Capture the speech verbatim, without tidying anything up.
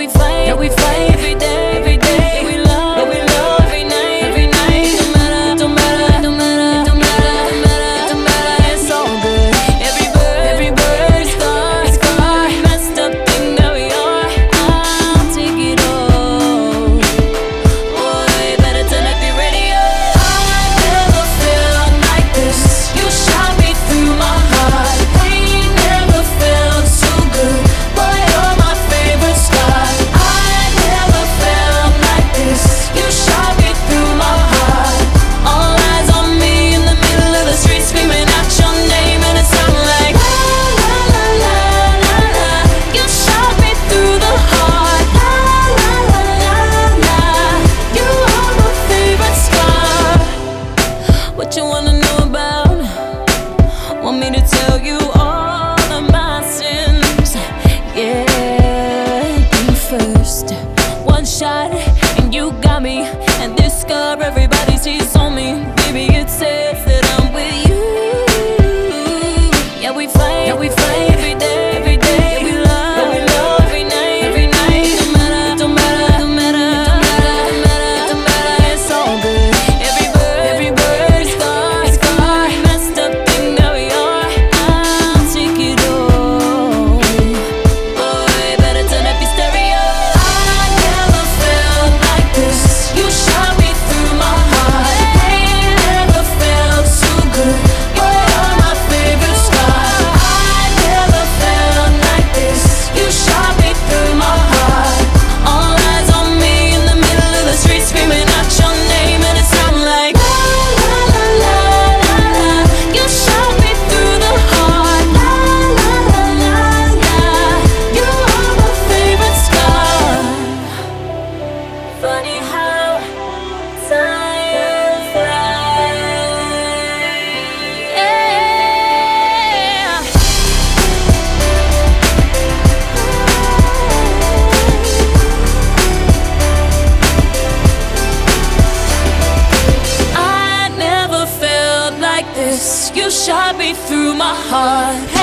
we fight, yeah, we fight every day, every day. Yeah, we love, yeah, we love every night, every night. Don't matter, don't matter, don't matter, don't matter, don't matter, don't matter. It's all good. Every bird, every bird, star, star. Messed up thing that we are. I'll take it all. Boy, better turn up your radio. I never felt like this. You shot me through my heart. Pain never felt so good. Boy, you're my favorite star. I never felt like this. You shot me through my heart. All eyes on me in the middle of the street, screaming out your name, and it sounded like la la la la la la. You shot me through the heart. La la la la la. You are my favorite star. What you wanna know about? Want me to tell you all of my sins? Yeah, you first. One shot and you got me, and this scar everybody sees on me. Baby, it says that I'm with you. Yeah, we fight, yeah, we fight every day, every day. Yeah, we love, yeah, we love every night, every night. Don't matter, don't matter, don't matter, don't matter, don't matter, don't matter. It's all good. Every bird, every bird, star, star. Messed up thing that we are. I'll take it all. Boy, better turn up your stereo. I never felt like this. You shot me through my heart. Pain never felt so good. Boy, you're my favorite star. I never felt like this. You shot me through my heart. All eyes on me in the middle of the street, screaming out your name, and it sounded like la la la la la la. You shot me through the heart. La la la la la. You are my favorite star. Funny how time flies. Yeah. I never felt like this. You shot me through my heart.